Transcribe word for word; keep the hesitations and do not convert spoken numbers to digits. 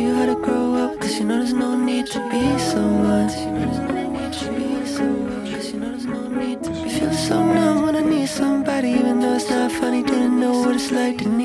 you how to grow up, cause you know there's no need to be someone. You feel so numb when I need somebody, even though it's not funny. Didn't know what it's like to need